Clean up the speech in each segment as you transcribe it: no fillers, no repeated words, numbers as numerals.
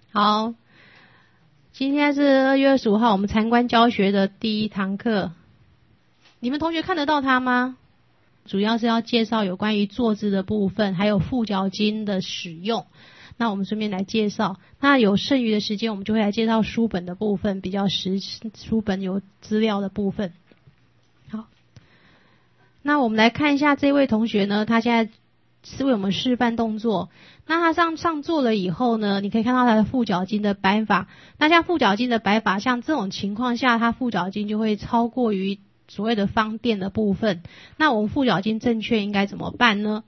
好，今天是2月25号，我们参观教学的第一堂课。你们同学看得到它吗？主要是要介绍有关于坐姿的部分，还有腹脚筋的使用。那我们顺便来介绍，那有剩余的时间，我们就会来介绍书本的部分，比较书本有资料的部分。好，那我们来看一下这位同学呢，他现在是为我们示范动作。那他上座了以后呢，你可以看到他的腹脚筋的摆法。那像腹脚筋的摆法，像这种情况下，他腹脚筋就会超过于所谓的方垫的部分。那我们腹脚筋正确应该怎么办呢？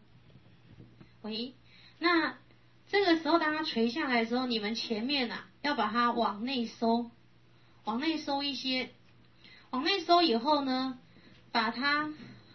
那这个时候当它垂下来的时候，你们前面要把它往内收，往内收一些，往内收以后呢，把它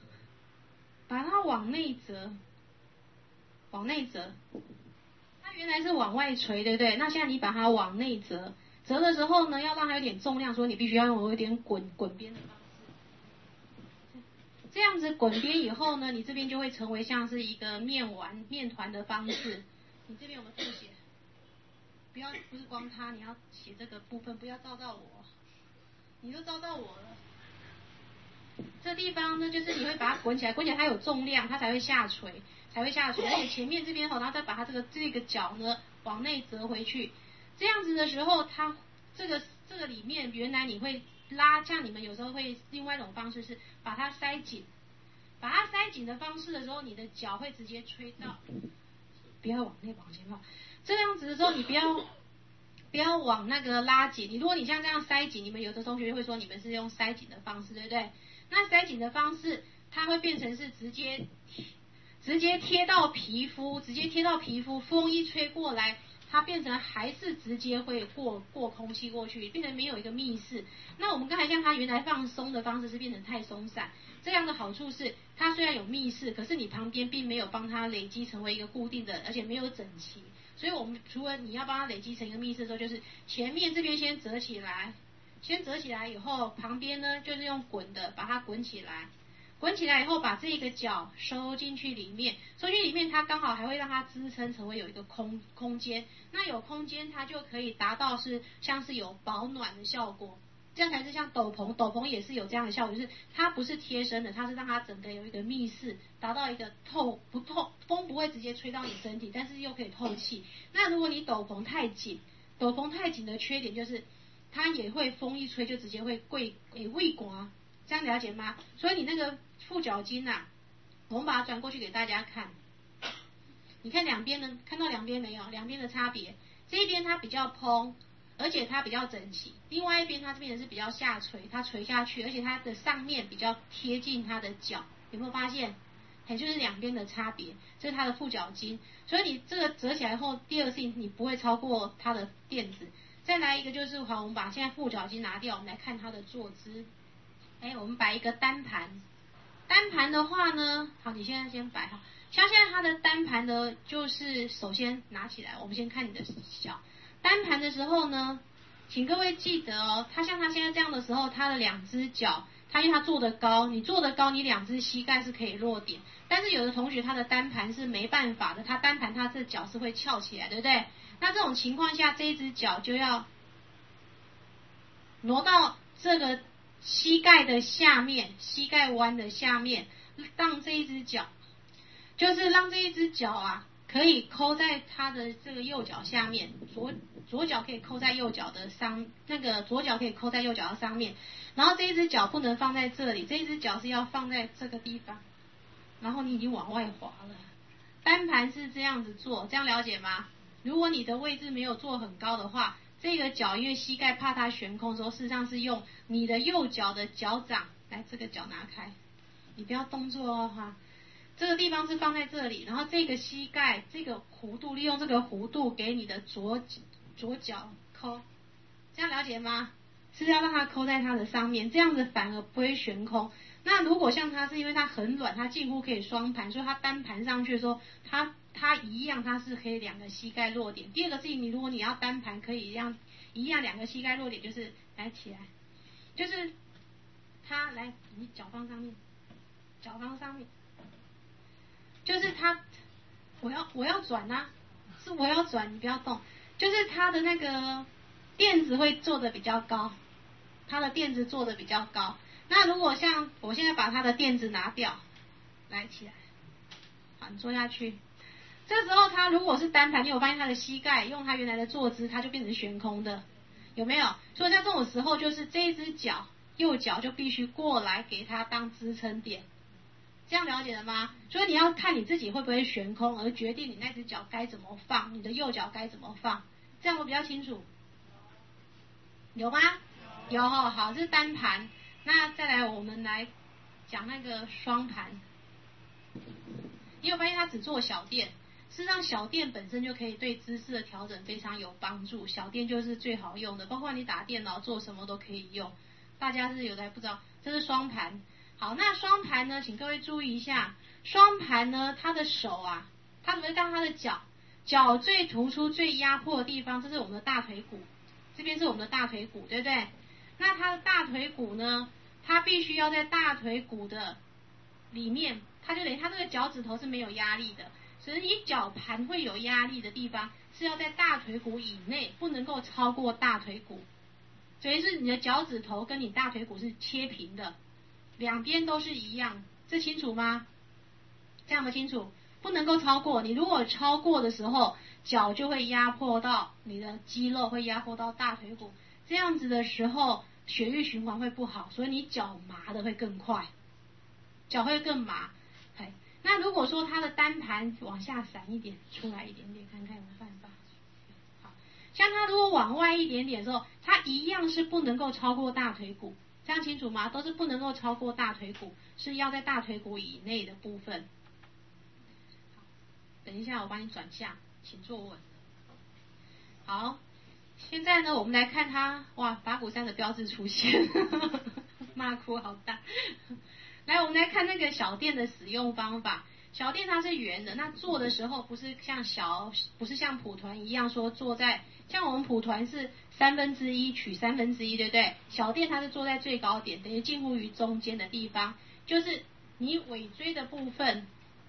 往内折，往内折。它原来是往外垂，对不对？那现在你把它往内折，折的时候呢，要让它有点重量，所以你必须要用有点滚边的方式。这样子滚边以后呢，你这边就会成为像是一个面团的方式。你这边有没有字写？不是光它，你要写这个部分，不要照到我。你都照到我了。这地方呢，就是你会把它滚起来，它有重量，它才会下垂。而且前面这边然后再把它这个角呢往内折回去。这样子的时候，它这个里面原来你会拉，像你们有时候会另外一种方式是把它塞紧。把它塞紧的方式的时候，你的脚会直接吹到，不要往内往前跑。这样子的时候，你不要往那个拉紧。如果你像这样塞紧，你们有的同学会说你们是用塞紧的方式，对不对？那塞紧的方式，它会变成是直接贴到皮肤，风一吹过来，它变成还是直接会过空气过去，变成没有一个密室。那我们刚才像它原来放松的方式是变成太松散，这样的好处是它虽然有密室，可是你旁边并没有帮它累积成为一个固定的，而且没有整齐。所以我们除了你要帮它累积成一个密室的时候，就是前面这边先折起来以后，旁边呢就是用滚的把它滚起来。滚起来以后，把这个脚收进去里面，它刚好还会让它支撑成为有一个空间。那有空间，它就可以达到像是有保暖的效果。这样才是像斗篷也是有这样的效果，就是它不是贴身的，它是让它整个有一个密室，达到一个风不会直接吹到你身体，但是又可以透气。那如果你斗篷太紧的缺点就是它也会风一吹就直接会胃刮，这样了解吗？所以你那个腹脚筋我们把它转过去给大家看。你看两边呢，看到两边没有？两边的差别，这一边它比较蓬，而且它比较整齐；另外一边它这边是比较下垂，它垂下去，而且它的上面比较贴近它的脚，有没有发现？就是两边的差别，这是它的腹脚筋。所以你这个折起来后，第二个事情你不会超过它的垫子。再来一个就是好，我们把现在腹脚筋拿掉，我们来看它的坐姿。我们摆一个单盘。单盘的话呢，好，你现在先摆好。像现在它的单盘呢，就是首先拿起来，我们先看你的脚。单盘的时候呢，请各位记得哦，它现在这样的时候，它的两只脚，因为它坐得高，你坐得高，你两只膝盖是可以落点。但是有的同学他的单盘是没办法的，他单盘他这脚是会翘起来，对不对？那这种情况下，这一只脚就要挪到这个膝盖的下面，膝盖弯的下面，让这一只脚可以扣在它的这个右脚下面，左脚可以扣在右脚的左脚可以扣在右脚的上面，然后这一只脚不能放在这里，这一只脚是要放在这个地方，然后你已经往外滑了。单盘是这样子做，这样了解吗？如果你的位置没有做很高的话，这个脚因为膝盖怕它悬空的时候，事实上是用你的右脚的脚掌来，这个脚拿开，你不要动作哦哈。这个地方是放在这里，然后这个膝盖这个弧度，利用这个弧度给你的左脚扣，这样了解吗？是要让它扣在它的上面，这样子反而不会悬空。那如果像它是因为它很软，它近乎可以双盘，所以它单盘上去的时候，它一样，它是可以两个膝盖落点。第二个事情，如果你要单盘，可以一样两个膝盖落点，就是来起来，就是它来，你脚放上面，就是它，我要转啊，是我要转，你不要动。 就是它的那个垫子会做的比较高，它的垫子做的比较高。那如果像我现在把它的垫子拿掉，来起来，好，你坐下去。这时候它如果是单盘，你有发现它的膝盖用它原来的坐姿，它就变成悬空的，有没有？所以在这种时候，就是这一只脚右脚就必须过来给它当支撑点，这样了解了吗？所以你要看你自己会不会悬空，而决定你那只脚该怎么放，你的右脚该怎么放，这样我比较清楚。有吗？有哦，好，这是单盘。那再来，我们来讲那个双盘。你有发现它只做小垫？事实上，小垫本身就可以对姿势的调整非常有帮助。小垫就是最好用的，包括你打电脑做什么都可以用。大家是有的还不知道，这是双盘。好，那双盘呢，请各位注意一下，双盘呢，它的手啊，它怎么看它的脚？脚最突出、最压迫的地方，这是我们的大腿骨，这边是我们的大腿骨，对不对？那它的大腿骨呢，它必须要在大腿骨的里面，它就等于它这个脚趾头是没有压力的，所以你脚盘会有压力的地方是要在大腿骨以内，不能够超过大腿骨。所以是你的脚趾头跟你大腿骨是切平的，两边都是一样，这清楚吗？这样的清楚？不能够超过，你如果超过的时候，脚就会压迫到你的肌肉，会压迫到大腿骨，这样子的时候血液循环会不好，所以你脚麻的会更快，脚会更麻。那如果说它的单盘往下散一点，出来一点点，看看有没有办法。好，像它如果往外一点点的时候，它一样是不能够超过大腿骨，这样清楚吗？都是不能够超过大腿骨，是要在大腿骨以内的部分。等一下，我帮你转向，请坐稳。好，现在呢，我们来看它，哇，法鼓山的标志出现，骂哭好大。来，我们来看那个小垫的使用方法。小垫它是圆的，那做的时候不是像蒲团一样说坐在，像我们蒲团是1/3取1/3，对不对？小垫它是坐在最高点，等于近乎于中间的地方，就是你尾椎的部分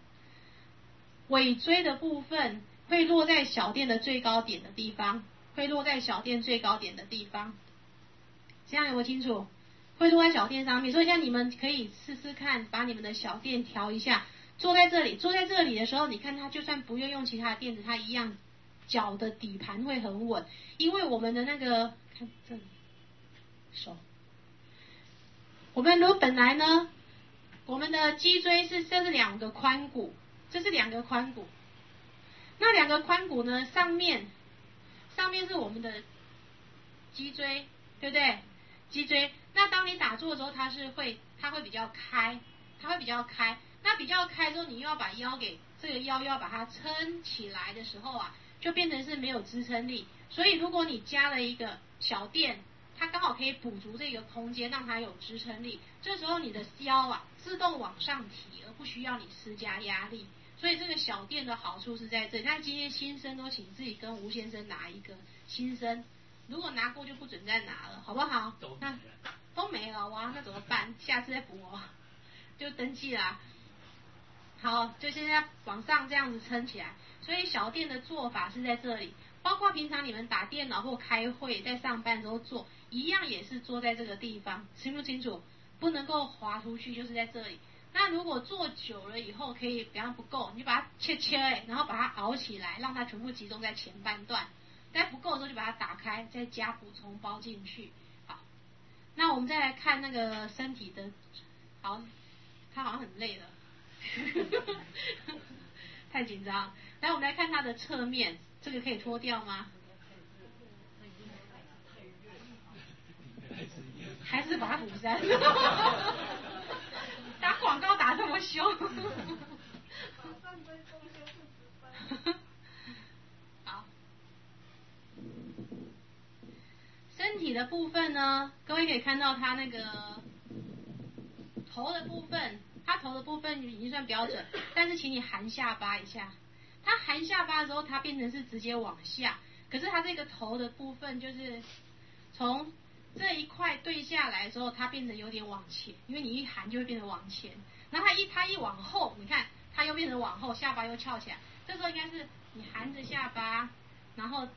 会落在小垫的最高点的地方，会落在小垫最高点的地方，这样有没有清楚？会落在小垫上面，所以像你们可以试试看，把你们的小垫调一下，坐在这里的时候，你看它就算不用其他的垫子，它一样脚的底盘会很稳，因为我们的那个看这里手，我们如果本来呢，我们的脊椎这是两个髋骨，这是两个髋骨，那两个髋骨呢，上面是我们的脊椎，对不对？脊椎，那当你打坐的时候，它会比较开，那比较开之后，你又要把这个腰要把它撑起来的时候啊，就变成是没有支撑力。所以如果你加了一个小垫，它刚好可以补足这个空间，让它有支撑力。这时候你的腰啊自动往上提，而不需要你施加压力。所以这个小垫的好处是在这里。那今天新生都请自己跟吴先生拿一个，新生如果拿过就不准再拿了，好不好？那都没了，哇，那怎么办？下次再补哦，就登记啦。好，就现在往上这样子撑起来。所以小垫的做法是在这里，包括平常你们打电脑或开会，在上班的时候做，一样也是坐在这个地方，清不清楚？不能够滑出去，就是在这里。那如果做久了以后，可以比方不够，你就把它切，然后把它熬起来，让它全部集中在前半段。但不够的时候就把它打开，再加补充包进去。好，那我们再来看那个身体的，好，他好像很累了，太紧张。来，我们来看它的侧面，这个可以脱掉吗？还是法鼓山？打广告打这么凶。好，身体的部分呢，各位可以看到它那个头的部分，它头的部分已经算标准，但是请你含下巴一下。它含下巴的时候，它变成是直接往下，可是它这个头的部分就是从这一块对下来的时候，它变成有点往前，因为你一含就会变成往前。然后它一往后，你看它又变成往后，下巴又翘起来。这时候应该是你含着下巴，然后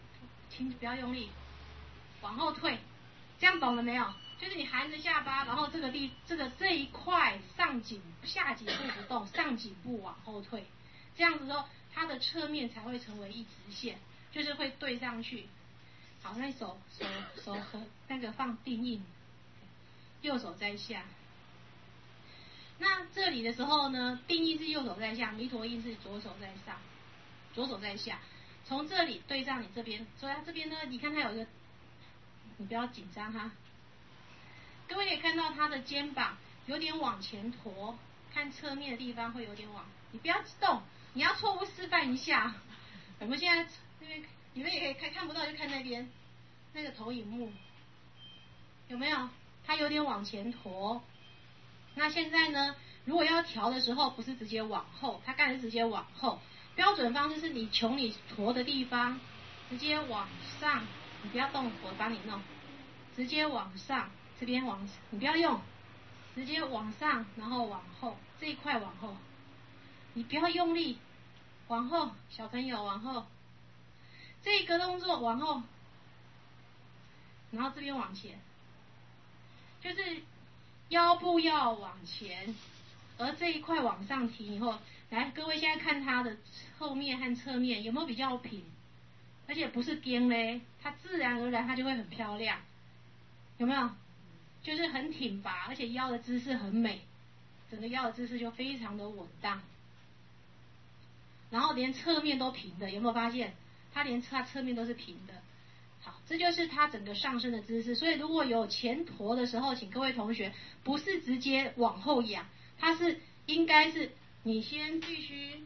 请不要用力，往后退，这样懂了没有？就是你含着下巴，然后这一块上颈下颈部不动，上颈部往后退，这样子之后，它的侧面才会成为一直线，就是会对上去。好，那手和那个放定印，右手在下。那这里的时候呢，定印是右手在下，弥陀印是左手在上，左手在下。从这里对上你这边，所以它这边呢，你看它有一个，你不要紧张哈。各位可以看到它的肩膀有点往前驼，看侧面的地方会有点往，你不要动，你要错误示范一下。我们现在那边你们也可以看不到就看那边那个投影幕，有没有？它有点往前驼。那现在呢，如果要调的时候，不是直接往后，它刚才是直接往后。标准方式是你从你驼的地方直接往上，你不要动，我帮你弄，直接往上，这边往，你不要用，直接往上，然后往后，这一块往后，你不要用力，往后，小朋友往后，这个动作往后，然后这边往前，就是腰部要往前，而这一块往上提以后，来，各位现在看它的后面和侧面有没有比较平，而且不是颠嘞，它自然而然它就会很漂亮，有没有？就是很挺拔，而且腰的姿势很美，整个腰的姿势就非常的稳当，然后连侧面都平的，有没有发现？它连它侧面都是平的。好，这就是它整个上身的姿势。所以如果有前驼的时候，请各位同学不是直接往后仰，它是应该是你先必须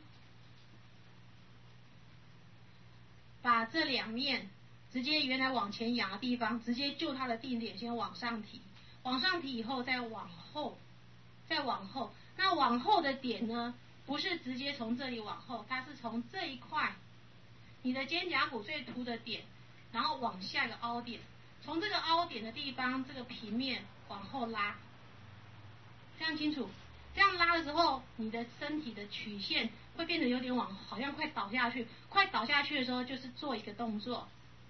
把这两面直接原来往前仰的地方，直接就它的定点先往上提，往上提以后再往后，再往后。那往后的点呢，不是直接从这里往后，它是从这一块，你的肩胛骨最凸的点，然后往下一个凹点，从这个凹点的地方，这个平面往后拉，这样清楚？这样拉的时候，你的身体的曲线会变得有点往，好像快倒下去。快倒下去的时候，就是做一个动作，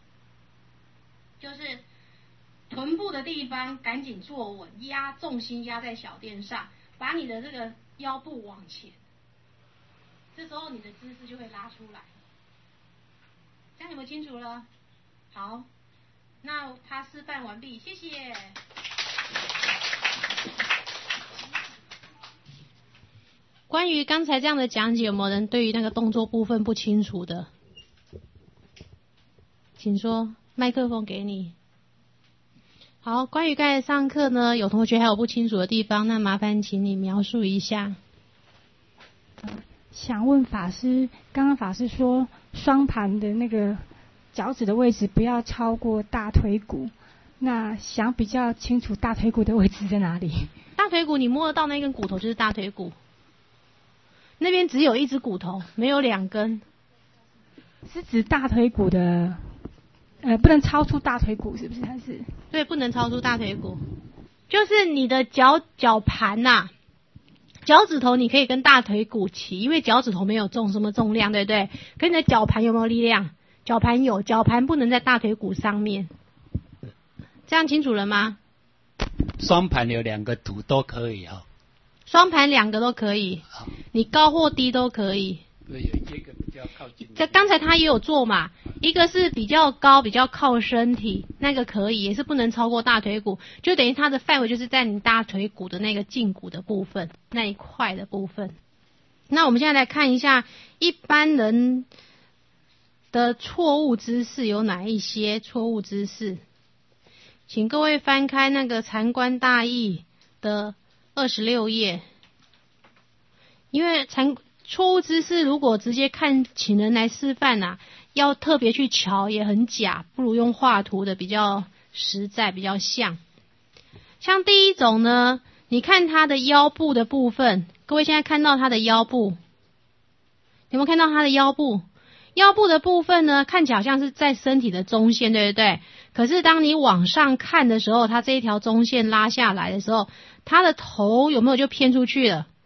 就是臀部的地方赶紧坐稳，压重心压在小垫上，把你的这个腰部往前，这时候你的姿势就会拉出来。这样有没有清楚了？好，那他示范完毕，谢谢。关于刚才这样的讲解，有没有人对于那个动作部分不清楚的？请说，麦克风给你。好，关于刚才上课呢，有同学还有不清楚的地方，那麻烦请你描述一下。 想问法师，刚刚法师说双盘的那个脚趾的位置不要超过大腿骨，那想比较清楚大腿骨的位置在哪里？ 大腿骨你摸得到那根骨头就是大腿骨，那边只有一只骨头，没有两根。 是指大腿骨的，不能超出大腿骨，是不是？还是？ 对，不能超出大腿骨，就是你的脚盘呐。脚趾头你可以跟大腿骨齐，因为脚趾头没有什么重量，对不对？可你的脚盘有没有力量？脚盘有，脚盘不能在大腿骨上面。这样清楚了吗？ 双盘有两个图都可以啊。 双盘两个都可以，你高或低都可以。 对，有一个比较靠近。 这刚才他也有做嘛，一个是比较高，比较靠身体，那个可以，也是不能超过大腿骨，就等于它的范围就是在你大腿骨的那个胫骨的部分，那一块的部分。那我们现在来看一下一般人的错误姿势有哪一些错误姿势，请各位翻开那个禅观大义的26页，因为错误姿势如果直接看请人来示范啊，要特别去瞧也很假，不如用画图的比较实在，比较像。像第一种呢，你看他的腰部的部分，各位现在看到他的腰部，有没有看到他的腰部？腰部的部分呢，看起来好像是在身体的中线，对不对？可是当你往上看的时候，他这一条中线拉下来的时候，他的头有没有就偏出去了？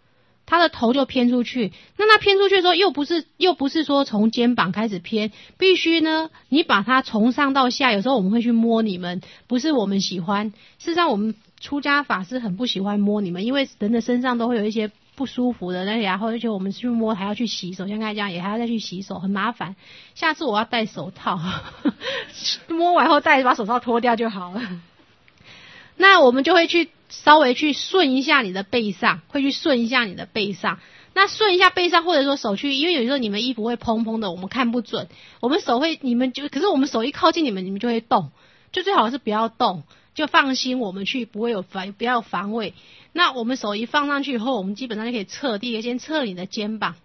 他的头就偏出去。那他偏出去的时候，又不是说从肩膀开始偏，必须呢，你把它从上到下。有时候我们会去摸你们，不是我们喜欢。事实上，我们出家法师很不喜欢摸你们，因为人的身上都会有一些不舒服的，然后而且我们去摸还要去洗手，像刚才这样也还要再去洗手，很麻烦。下次我要戴手套，摸完后再把手套脱掉就好了。那我们就会去稍微去顺一下你的背上，会去顺一下你的背上。那顺一下背上，或者说手去，因为有时候你们衣服会蓬蓬的，我们看不准，我们手会，可是我们手一靠近你们就会动，就最好是不要动，就放心我们去，不要有防卫。那我们手一放上去以后，我们基本上就可以测。第一个，先测你的肩膀，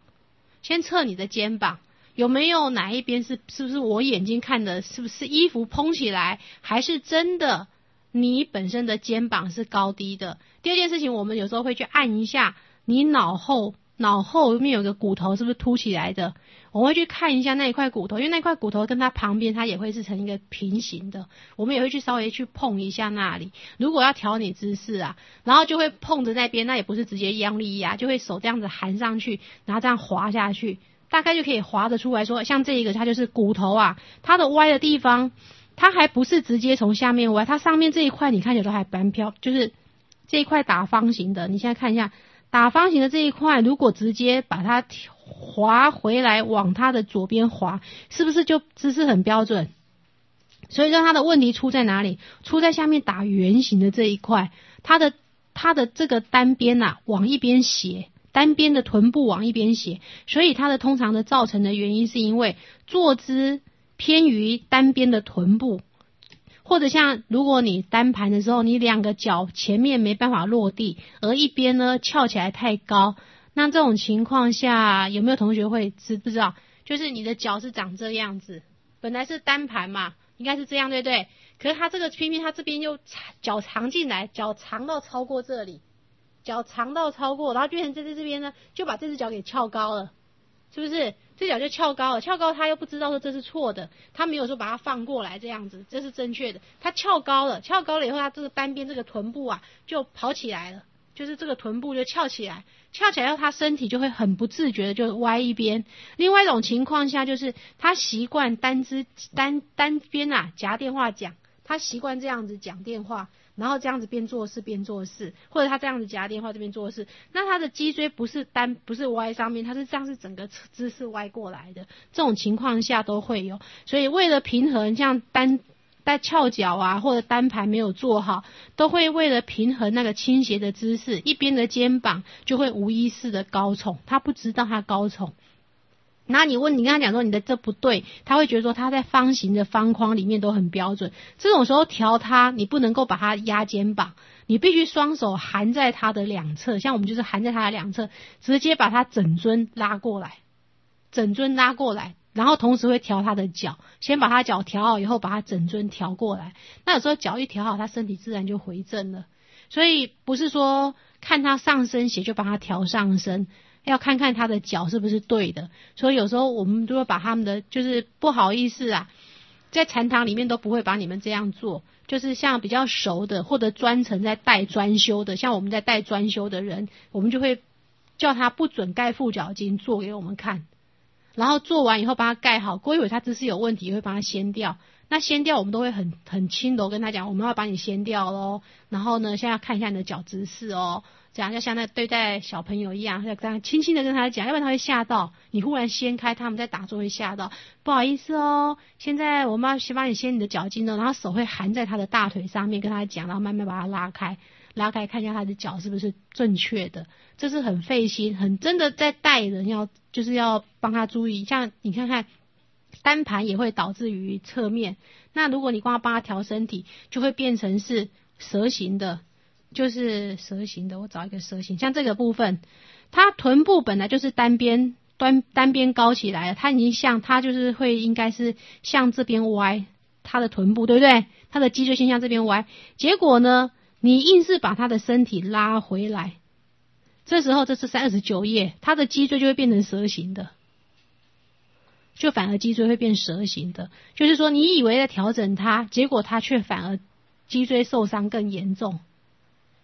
有没有哪一边是不是我眼睛看的，是不是衣服蓬起来，还是真的你本身的肩膀是高低的。第二件事情，我们有时候会去按一下你脑后面有个骨头是不是凸起来的，我们会去看一下那一块骨头，因为那块骨头跟它旁边它也会是成一个平行的，我们也会去稍微去碰一下那里。如果要调你姿势啊，然后就会碰着那边，那也不是直接用力压，就会手这样子含上去，然后这样滑下去，大概就可以滑得出来说，像这一个它就是骨头啊，它的歪的地方它还不是直接从下面歪，它上面这一块你看起来都还蛮飘，就是这一块打方形的，你现在看一下打方形的这一块，如果直接把它滑回来往它的左边滑，是不是就姿势很标准？所以说它的问题出在哪里？出在下面打圆形的这一块，它的这个单边啊往一边斜，单边的臀部往一边斜，所以它的通常的造成的原因是因为坐姿偏于单边的臀部，或者像如果你单盘的时候，你两个脚前面没办法落地，而一边呢翘起来太高，那这种情况下有没有同学会知不知道？就是你的脚是长这样子，本来是单盘嘛，应该是这样对不对？可是它这个偏偏它这边又脚长进来，脚长到超过这里，然后变成这边呢就把这只脚给翘高了，是不是？这脚就翘高了，翘高他又不知道说这是错的，他没有说把它放过来这样子，这是正确的。他翘高了以后，他这个单边这个臀部啊就跑起来了，就是这个臀部就翘起来后，他身体就会很不自觉的就歪一边。另外一种情况下就是他习惯单边啊夹电话讲，他习惯这样子讲电话，然后这样子边做事，或者他这样子夹电话这边做事，那他的脊椎不是歪上面，他是这样是整个姿势歪过来的，这种情况下都会有。所以为了平衡，像单翘脚啊，或者单排没有做好，都会为了平衡那个倾斜的姿势，一边的肩膀就会无意识的高耸，他不知道他高耸。然后你跟他讲说你的这不对，他会觉得说他在方形的方框里面都很标准。这种时候调他，你不能够把他压肩膀，你必须双手含在他的两侧，像我们就是含在他的两侧，直接把他整尊拉过来，然后同时会调他的脚，先把他脚调好以后，把他整尊调过来。那有时候脚一调好，他身体自然就回正了。所以不是说看他上身斜就把他调上身，要看看他的脚是不是对的。所以有时候我们都会把他们的，就是不好意思啊，在禅堂里面都不会把你们这样做，就是像比较熟的或者专程在带专修的，像我们在带专修的人，我们就会叫他不准盖副脚巾做给我们看，然后做完以后帮他盖好，过一会他姿势有问题也会帮他掀掉。那掀掉我们都会很轻柔跟他讲，我们要把你掀掉咯，然后呢现在要看一下你的脚姿势哦，这样要像那对待小朋友一样，要这样轻轻的跟他讲，要不然他会吓到，你忽然掀开他们在打坐会吓到，不好意思哦，现在我们要先帮你掀你的脚筋哦，然后手会含在他的大腿上面跟他讲，然后慢慢把他拉开看一下他的脚是不是正确的。这是很费心，很真的在带人就是要帮他注意。像你看看单盘也会导致于侧面，那如果你光要帮他调身体，就会变成是蛇形的，就是蛇形的，我找一个蛇形，像这个部分，他臀部本来就是单边高起来了，他已经像他就是会应该是向这边歪，他的臀部对不对？他的脊椎先向这边歪，结果呢，你硬是把他的身体拉回来，这时候这是39页，他的脊椎就会变成蛇形的。就反而脊椎会变蛇形的，就是说你以为在调整它，结果它却反而脊椎受伤更严重。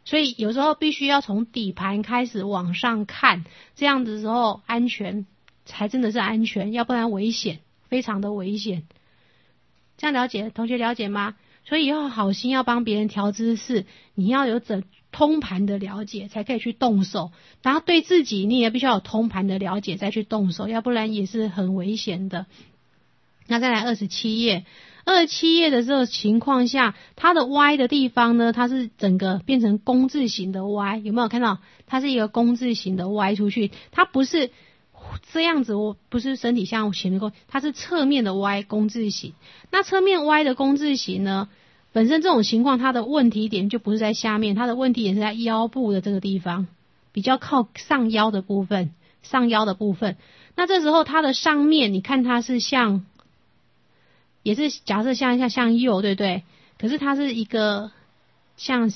所以有时候必须要从底盘开始往上看，这样子的时候安全才真的是安全，要不然危险，非常的危险。这样了解，同学了解吗？所以要好心要帮别人调姿势，你要有通盘的了解才可以去动手，然后对自己你也必须要有通盘的了解再去动手，要不然也是很危险的。那再来27页，27页的这个情况下，它的 Y 的地方呢，它是整个变成工字形的 Y， 有没有看到？它是一个工字形的 Y 出去，它不是这样子，我不是身体向前面勾，它是侧面的 Y 工字形。那侧面 Y 的工字形呢，本身这种情况它的问题点就不是在下面，它的问题点是在腰部的这个地方，比较靠上腰的部分，那这时候它的上面你看它是像，也是假设像右，对不对？可是它是一个像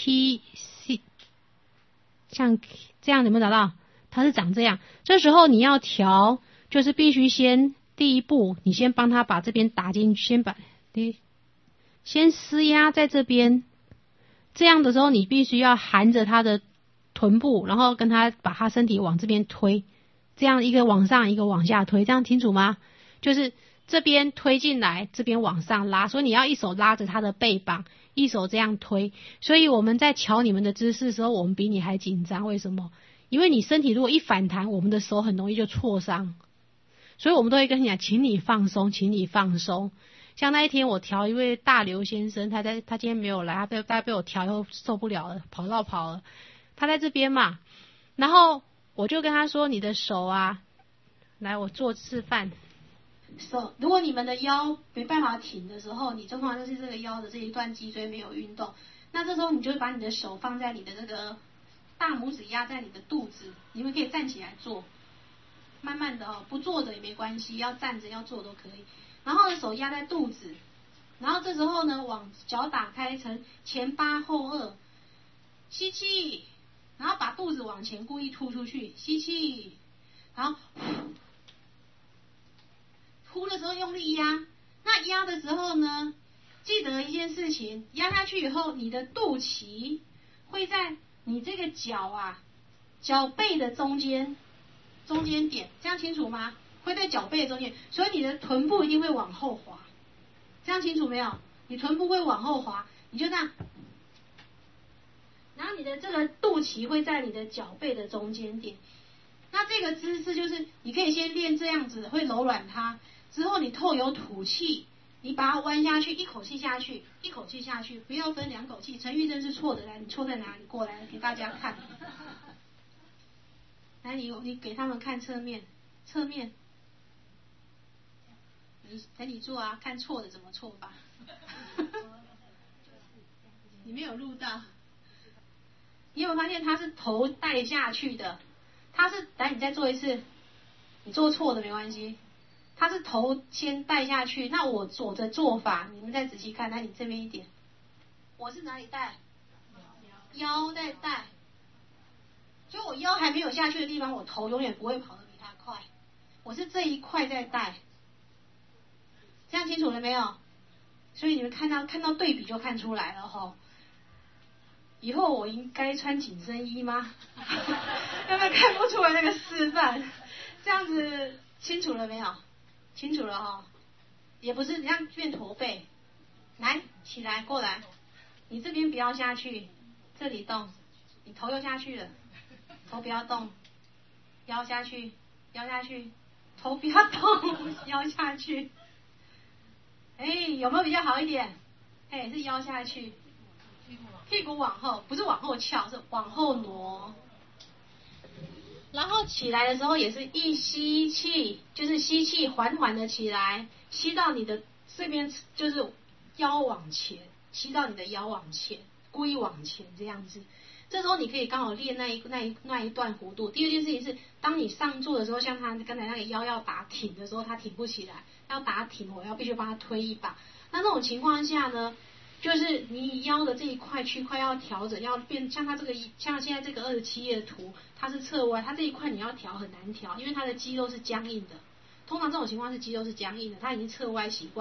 T C， 像这样，有没有找到？它是长这样。这时候你要调，就是必须先第一步，你先帮他把这边打进去，先施压在这边。这样的时候，你必须要含着他的臀部，然后跟他把他身体往这边推，这样一个往上，一个往下推，这样清楚吗？就是这边推进来，这边往上拉，所以你要一手拉着他的背膀，一手这样推。所以我们在瞧你们的姿势的时候，我们比你还紧张。为什么？因为你身体如果一反弹，我们的手很容易就挫伤，所以我们都会跟你讲，请你放松，请你放松。像那一天我调一位大刘先生，他今天没有来，他被我调以后受不了了，跑了。他在这边嘛，然后我就跟他说，你的手啊，来我做示范。手，如果你们的腰没办法挺的时候，你通常就是这个腰的这一段脊椎没有运动，那这时候你就把你的手放在你的这个大拇指压在你的肚子，你们可以站起来做，慢慢的不坐着也没关系，要站着要坐都可以。然后手压在肚子，然后这时候呢，往脚打开成前8后2，吸气，然后把肚子往前故意凸出去，吸气，然后呼的时候用力压。那压的时候呢，记得一件事情，压下去以后，你的肚脐会在你这个脚背的中间点，这样清楚吗？会在脚背的中间，所以你的臀部一定会往后滑，这样清楚没有？你臀部会往后滑，你就这样，然后你的这个肚脐会在你的脚背的中间点。那这个姿势就是你可以先练这样子，会柔软它，之后你透有吐气，你把它弯下去，一口气下去，一口气下去，不要分2口气。陈玉珍是错的，来，你错在哪里？过来给大家看。来，你给他们看侧面。你做啊，看错的怎么错吧。你没有录到。你有没有发现他是头带下去的？来，你再做一次。你做错的没关系。他是头先带下去，那我的做法，你们再仔细看。来，你这边一点。我是哪里带？腰在带。所以我腰还没有下去的地方，我头永远不会跑得比他快。我是这一块在带。这样清楚了没有？所以你们看到对比就看出来了齁。以后我应该穿紧身衣吗？有没有看不出来那个示范？这样子清楚了没有？清楚了齁。也不是你像变驼背。来，起来过来。你这边不要下去，这里动。你头又下去了，头不要动，腰下去，头不要动，腰下去。有没有比较好一点？是腰下去，屁股往后，不是往后翘，是往后挪。然后起来的时候也是一吸气，就是吸气缓缓的起来，吸到你的这边就是腰往前，吸到你的腰往前，故意往前这样子。这时候你可以刚好练那一段弧度。第二件事情是，当你上座的时候，像他刚才那个腰要打挺的时候，他挺不起来，要打挺，我要必须帮他推一把。那种情况下呢，就是你腰的这一块区块要调整，要变像像现在这个27页的图，它是侧歪，它这一块你要调很难调，因为它的肌肉是僵硬的。通常这种情况是肌肉是僵硬的，它已经侧歪习惯，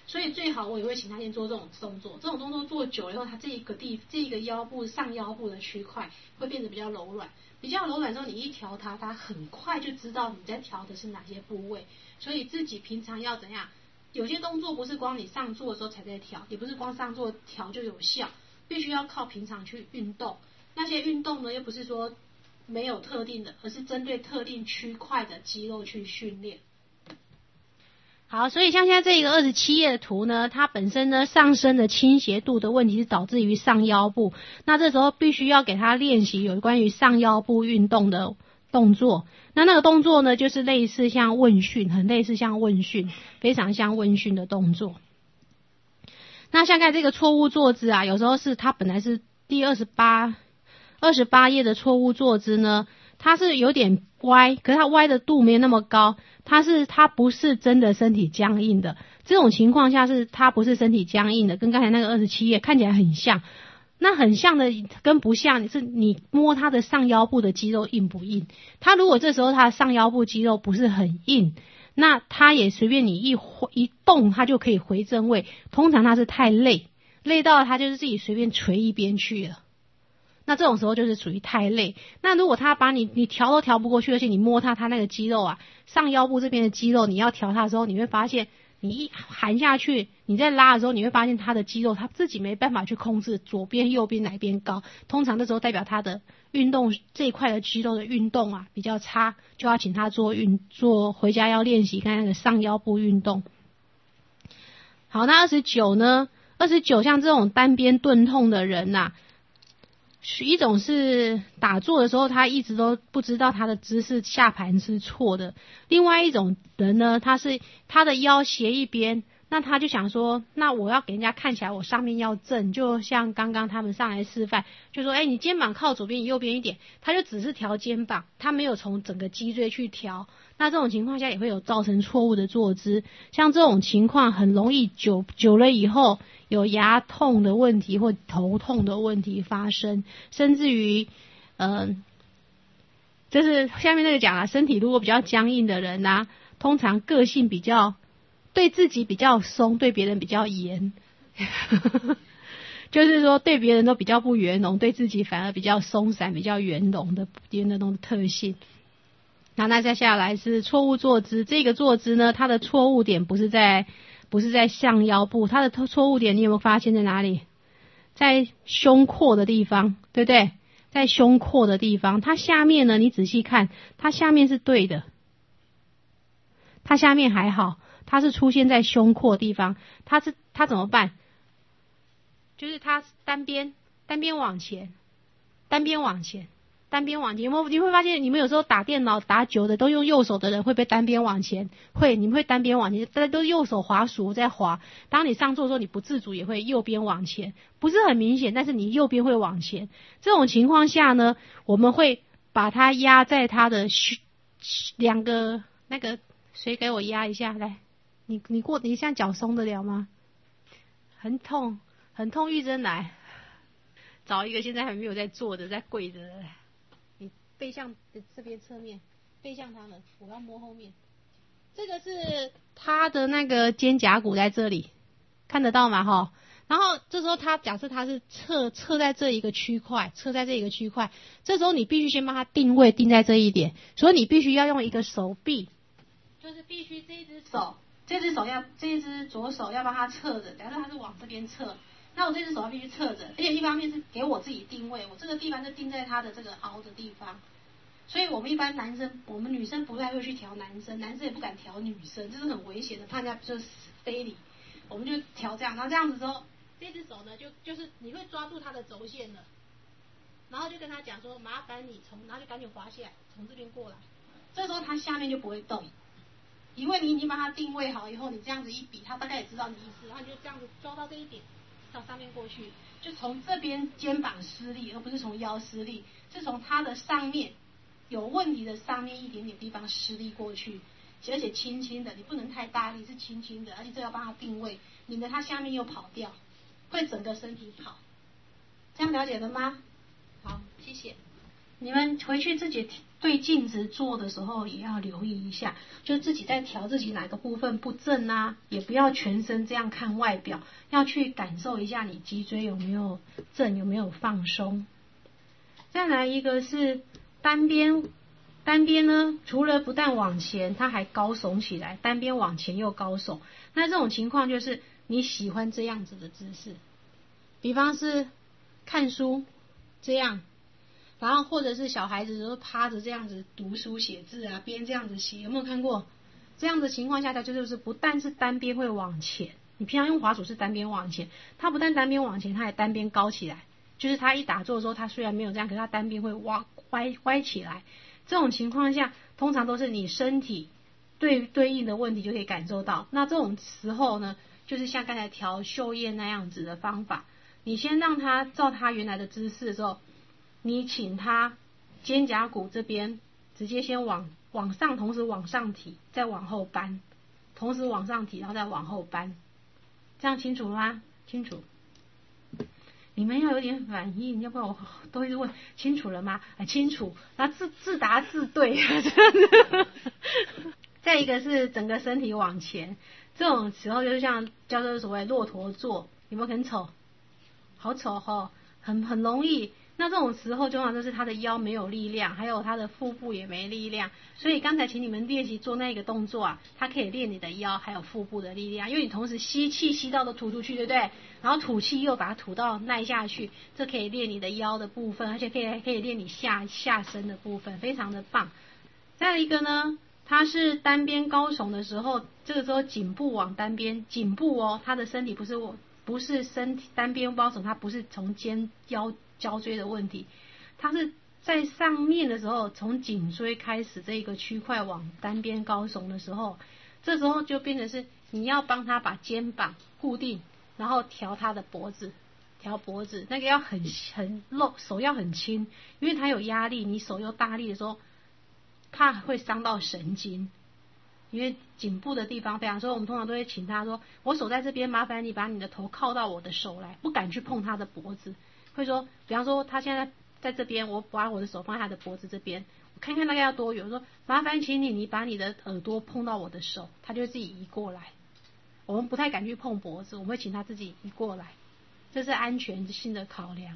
所以最好我也会请他先做这种动作，这种动作做久了以后，他这个腰部上腰部的区块会变得比较柔软，比较柔软之后，你一调它，它很快就知道你在调的是哪些部位，所以自己平常要怎样？有些动作不是光你上做的时候才在调，也不是光上做调就有效，必须要靠平常去运动。那些运动呢，又不是说没有特定的，而是针对特定区块的肌肉去训练。 好，所以像现在这个27页的图呢，它本身呢上身的倾斜度的问题是导致于上腰部，那这时候必须要给他练习有关于上腰部运动的动作。那个动作呢，就是类似像问训，很类似像问训，非常像问训的动作。那像在这个错误坐姿啊，有时候是它本来是第28页的错误坐姿呢，它是有点歪，可是它歪的度没有那么高，它不是真的身体僵硬的。这种情况下是它不是身体僵硬的，跟刚才那个27页看起来很像。那很像的跟不像是你摸它的上腰部的肌肉硬不硬。它如果这时候它的上腰部肌肉不是很硬，那它也随便你一动它就可以回正位，通常它是太累到它就是自己随便垂一边去了，那这种时候就是属于太累。那如果他把你调都调不过去，而且你摸它那个肌肉啊，上腰部这边的肌肉，你要调它的时候，你会发现你一含下去，你在拉的时候，你会发现它的肌肉它自己没办法去控制左边右边哪边高，通常这时候代表它的运动这一块的肌肉的运动啊比较差，就要请他做回家要练习看那个上腰部运动。好，那29呢？29像这种单边钝痛的人啊，一种是打坐的时候他一直都不知道他的姿势下盘是错的，另外一种人呢，他的腰斜一边，那他就想说，那我要给人家看起来我上面要正，就像刚刚他们上来示范，就说你肩膀靠左边，你右边一点，他就只是调肩膀，他没有从整个脊椎去调。那这种情况下也会有造成错误的坐姿，像这种情况很容易久了以后有牙痛的问题或头痛的问题发生，甚至于就是下面那个讲啊，身体如果比较僵硬的人啊，通常个性比较对自己比较松，对别人比较严就是说对别人都比较不圆融，对自己反而比较松散，比较圆融的特性。那再下来是错误坐姿，这个坐姿呢，它的错误点不是在上腰部，它的错误点你有没有发现在哪里？在胸廓的地方，对不对？在胸廓的地方，它下面呢，你仔细看，它下面是对的，它下面还好，它是出现在胸廓地方，它怎么办？就是它单边往前，单边往前。你会发现你们有时候打电脑打久的都用右手的人会被单边往前，你们会单边往前，大家都右手滑鼠在滑，当你上座的时候你不自主也会右边往前，不是很明显，但是你右边会往前。这种情况下呢，我们会把它压在它的两个那个，谁给我压一下来，你现在脚松得了吗？很痛，玉珍来找一个现在还没有在坐的，在跪着的来，你背向这边侧面，背向他们，我要摸后面。这个是他的那个肩胛骨在这里，看得到吗？哈。然后这时候他假设他是侧在这一个区块，这时候你必须先帮他定位定在这一点，所以你必须要用一个手臂，就是必须这一只左手要帮他侧着，假设他是往这边侧。那我这只手要必须侧着，而且一方面是给我自己定位，我这个地方是定在它的这个凹的地方，所以我们一般我们女生不太会去调男生也不敢调女生，这是很危险的，怕人家就是非礼，我们就调这样，然后这样子之后，这只手呢就是你会抓住它的轴线了，然后就跟他讲说麻烦你然后就赶紧滑下来，从这边过来，这时候它下面就不会动，因为你已经帮它定位好以后，你这样子一比，它大概也知道你意思，然后你就这样子抓到这一点。到上面过去，就从这边肩膀施力，而不是从腰施力，是从它的上面有问题的上面一点点地方施力过去，而且轻轻的，你不能太大力，是轻轻的，而且这要帮它定位，免得它下面又跑掉，会整个身体跑。这样了解了吗？好，谢谢。 你们回去自己对镜子做的时候也要留意一下，就自己在调自己哪个部分不正啊，也不要全身这样看外表，要去感受一下你脊椎有没有正，有没有放松。再来一个是单边呢，除了不但往前，它还高耸起来，单边往前又高耸。那这种情况就是你喜欢这样子的姿势，比方是看书这样，然后或者是小孩子都趴着这样子读书写字啊，边这样子写，有没有看过？这样的情况下，它就是不但是单边会往前，你平常用滑鼠是单边往前，它不但单边往前，它还单边高起来。就是它一打坐的时候，它虽然没有这样，可是它单边会歪起来。这种情况下，通常都是你身体对应的问题就可以感受到。那这种时候呢，就是像刚才调袖叶那样子的方法，你先让它照它原来的姿势的时候，你请它肩胛骨这边直接先往上，同时往上提，再往后搬，同时往上提，然后再往后搬，这样清楚了吗？清楚。你们要有点反应，要不然我都会问清楚了吗？清楚，然后自答自对这样子。再一个是整个身体往前，这种时候就是像叫做所谓骆驼坐，有没有很丑？好丑哦，很容易。那这种时候通常就是他的腰没有力量，还有他的腹部也没力量，所以刚才请你们练习做那个动作啊，它可以练你的腰还有腹部的力量，因为你同时吸气吸到都吐出去，对不对？然后吐气又把它吐到耐下去，这可以练你的腰的部分，而且可以练你下身的部分，非常的棒。再一个呢，它是单边高耸的时候，这个时候颈部往单边，颈部哦，他的身体不是身体单边高耸，它不是从腰椎的问题，它是在上面的时候，从颈椎开始这个区块往单边高耸的时候，这时候就变成是你要帮他把肩膀固定，然后调他的脖子，调脖子，那个要很手要很轻，因为他有压力，你手又大力的时候，怕会伤到神经。因为颈部的地方非常，所以我们通常都会请他说，我手在这边，麻烦你把你的头靠到我的手来，不敢去碰他的脖子。会说，比方说他现在在这边，我把我的手放在他的脖子这边，我看看大概要多远，我说麻烦请你把你的耳朵碰到我的手，他就会自己移过来。我们不太敢去碰脖子，我们会请他自己移过来，这是安全性的考量。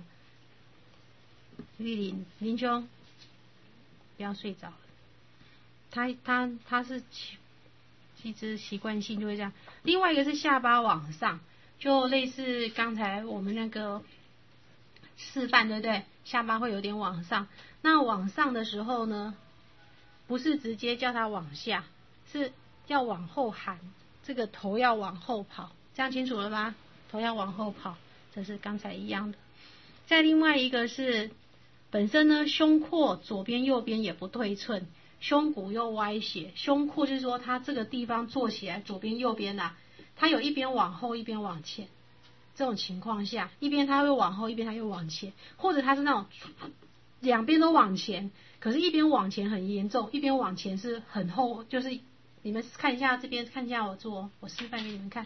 林兄，不要睡着了，他是一直习惯性就会这样。另外一个是下巴往上，就类似刚才我们那个示范，对不对？下巴会有点往上，那往上的时候呢，不是直接叫他往下，是要往后喊，这个头要往后跑，这样清楚了吗？头要往后跑，这是刚才一样的。再另外一个是本身呢，胸廓左边右边也不对称，胸骨又歪斜，胸廓就是说它这个地方坐起来左边右边啊，它有一边往后一边往前，这种情况下，一边它会往后，一边它又往前，或者它是那种两边都往前，可是一边往前很严重，一边往前是很后，就是你们看一下这边，看一下我做，我示范给你们看，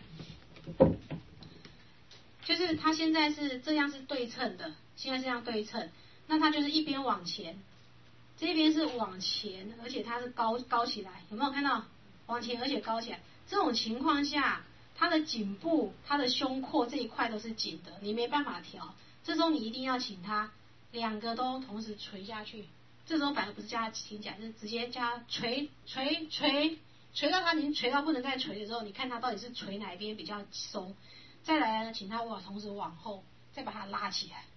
就是它现在是这样是对称的，现在是这样对称，那它就是一边往前，这边是往前，而且它是高起来，有没有看到？往前而且高起来，这种情况下，它的颈部、它的胸廓这一块都是紧的，你没办法调。这时候你一定要请它两个都同时垂下去。这时候反而不是叫它挺起来，是直接叫它垂到它已经垂到不能再垂的时候，你看它到底是垂哪一边比较松。再来呢，请它同时往后，再把它拉起来。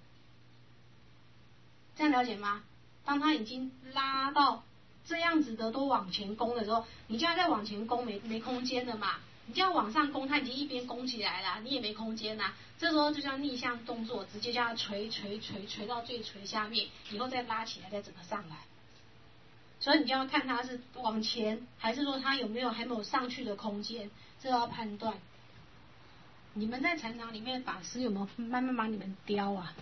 这样了解吗？当它已经拉到这样子的都往前弓的时候，你这样再往前弓没空间了嘛？你这样往上弓，它已经一边弓起来了，你也没空间啦。这时候就像逆向动作，直接叫它垂到最垂下面，以后再拉起来，再整个上来。所以你就要看它是往前，还是说它还没有上去的空间，这要判断。你们在禅堂里面，法师有没有慢慢帮你们雕啊？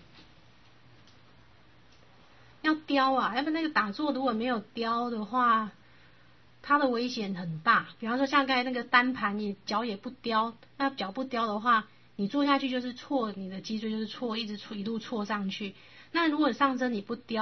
要雕啊，要不然那个打坐如果没有雕的话，它的危险很大。比方说像刚才那个单盘，你脚也不雕，那脚不雕的话，你坐下去就是错，你的脊椎就是错，一路错上去。那如果上身你不雕，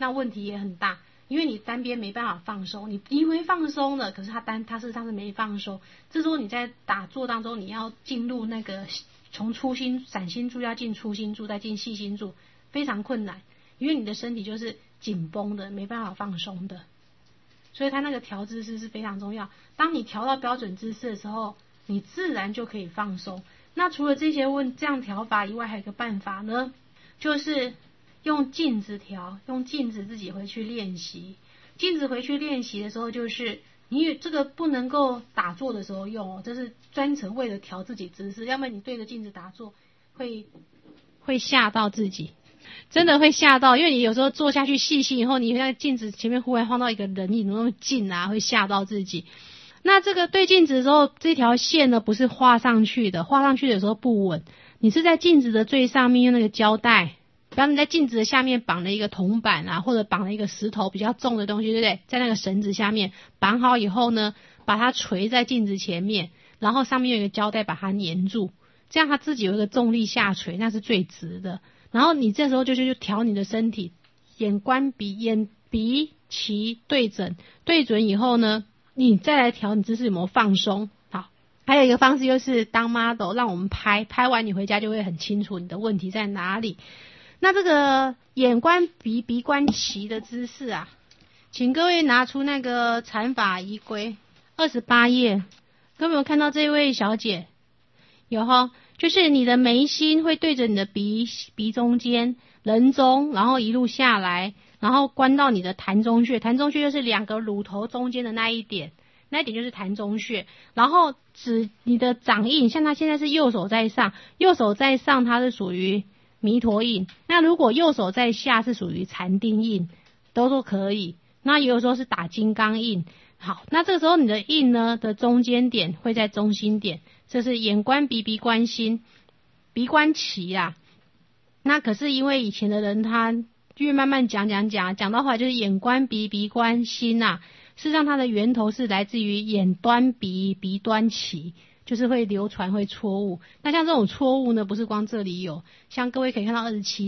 那问题也很大，因为你单边没办法放松，你以为放松了，可是它事实上是没放松。这时候你在打坐当中，你要进入那个从粗心散心住要进粗心住，再进细心住，非常困难，因为你的身体就是紧绷的，没办法放松的。所以它那个调姿势是非常重要。当你调到标准姿势的时候，你自然就可以放松。那除了这样调法以外，还有一个办法呢，就是用镜子调，用镜子自己回去练习。镜子回去练习的时候，就是你这个不能够打坐的时候用哦，这是专程为了调自己姿势，要不然你对着镜子打坐会吓到自己。真的会吓到，因为你有时候坐下去细心以后，你在镜子前面忽然放到一个人影那么近啊，会吓到自己。那这个对镜子的时候，这条线呢不是画上去的，画上去的时候不稳，你是在镜子的最上面用那个胶带，比方你在镜子的下面绑了一个铜板啊，或者绑了一个石头比较重的东西，对不对？在那个绳子下面绑好以后呢，把它垂在镜子前面，然后上面有一个胶带把它粘住，这样它自己有一个重力下垂，那是最直的。然后你这时候就调你的身体，眼鼻齐对准以后呢，你再来调你姿势有没有放松。好，还有一个方式就是当 model 让我们拍完你回家就会很清楚你的问题在哪里。那这个眼观鼻，鼻观齐的姿势啊，请各位拿出那个禅法仪规28页，各位有没有看到这位小姐？有齁，就是你的眉心会对着你的鼻中间人中，然后一路下来，然后观到你的膻中穴，膻中穴就是两个乳头中间的那一点就是膻中穴，然后指你的掌印，像他现在是右手在上它是属于弥陀印，那如果右手在下是属于禅定印，都可以。那有时候是打金刚印。好，那这个时候你的印呢的中间点会在中心点，这是眼观鼻，鼻观心，鼻观齐啊。那可是因为以前的人他越慢慢讲到后来就是眼观鼻，鼻观心啊。事实上它的源头是来自于眼端鼻，鼻端齐，就是会流传会错误。那像这种错误呢，不是光这里有，像各位可以看到27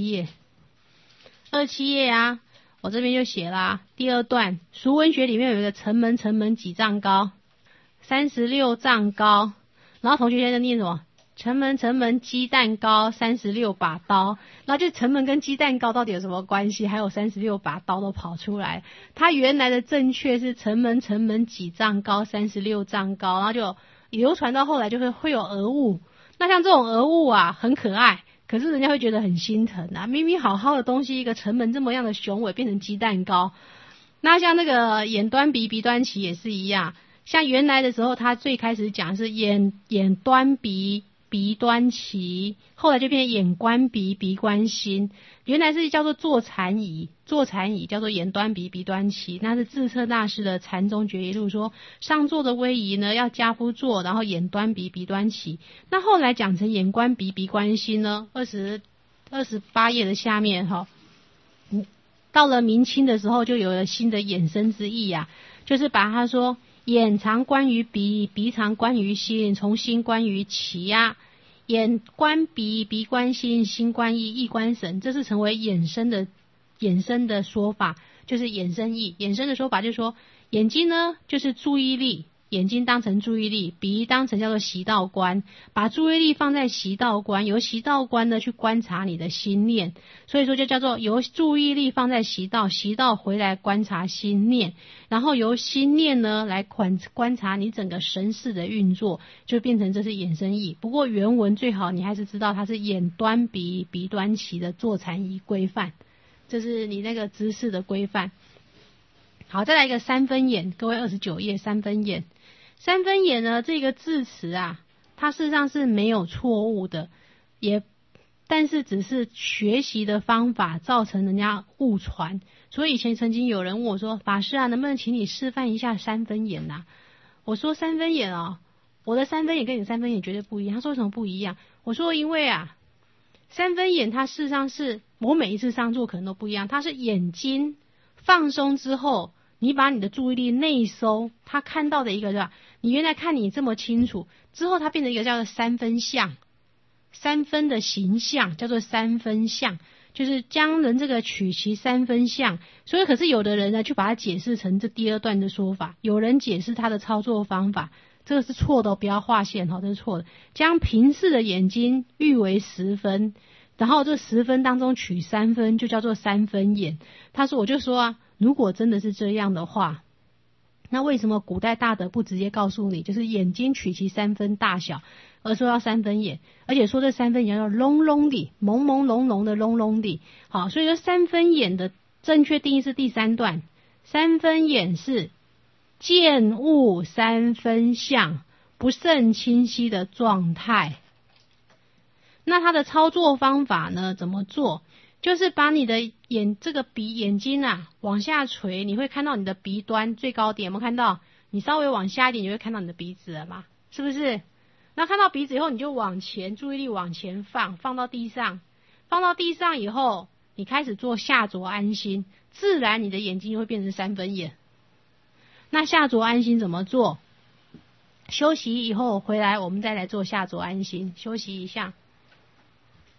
页啊。我这边就写啦，第二段俗文学里面有一个城门几丈高，36丈高，然后同学现在念什么？城门鸡蛋糕，36把刀，然后就城门跟鸡蛋糕到底有什么关系？还有36把刀都跑出来。它原来的正确是城门几丈高，36丈高，然后就流传到后来就会有讹误。那像这种讹误啊，很可爱。可是人家会觉得很心疼啊，明明好好的东西，一个城门这么样的雄伟变成鸡蛋糕。那像那个眼端鼻，鼻端齐也是一样，像原来的时候他最开始讲是眼端鼻，鼻端齐，后来就变成眼观鼻，鼻观心。原来是叫做坐禅仪叫做眼端鼻，鼻端齐，那是智彻大师的禅宗决议录说，上座的威仪呢要家夫坐，然后眼端鼻，鼻端齐。那后来讲成眼观鼻，鼻观心呢，28页的下面哈，到了明清的时候就有了新的衍生之意啊，就是把它说眼常观于鼻，鼻常观于心，从心观于齐啊。眼观鼻，鼻观心，心观意，意观神，这是成为衍生的说法，就是衍生意。衍生的说法就是说，眼睛呢就是注意力，眼睛当成注意力，鼻当成叫做习道观，把注意力放在习道观，由习道观呢去观察你的心念，所以说就叫做由注意力放在习道，习道回来观察心念，然后由心念呢来观察你整个神识的运作，就变成这是衍生意。不过原文最好你还是知道它是眼端鼻，鼻端齐的坐禅仪规范，这是你那个姿势的规范。好，再来一个三分眼，各位29页三分眼。三分眼呢，这个字词啊，它事实上是没有错误的，但是只是学习的方法造成人家误传。所以以前曾经有人问我说，法师啊，能不能请你示范一下三分眼啊？我说三分眼啊，我的三分眼跟你的三分眼绝对不一样。他说为什么不一样？我说因为啊，三分眼它事实上是我每一次上座可能都不一样，它是眼睛放松之后，你把你的注意力内收，他看到的一个是吧？你原来看你这么清楚，之后它变成一个叫做三分相，三分的形象叫做三分相， 就是将人这个取其三分相，所以可是有的人呢，就把它解释成这第二段的说法，有人解释他的操作方法，这个是错的，不要划线这是错的。将平视的眼睛喻为10分，然后这10分当中取3分，就叫做3分眼。他说，我就说啊，如果真的是这样的话，那为什么古代大德不直接告诉你，就是眼睛取其3分大小，而说要3分眼，而且说这3分眼要隆隆的，朦朦胧胧的隆隆的。好，所以说3分眼的正确定义是第3段，3分眼是见物3分相，不甚清晰的状态。那它的操作方法呢，怎么做？就是把你的这个眼睛啊往下垂，你会看到你的鼻端最高点，有没有看到？你稍微往下一点，你会看到你的鼻子了嘛？是不是？那看到鼻子以后，你就往前，注意力往前放到地上，放到地上以后，你开始做下着安心，自然你的眼睛会变成3分眼。那下着安心怎么做？休息以后回来，我们再来做下着安心，休息一下。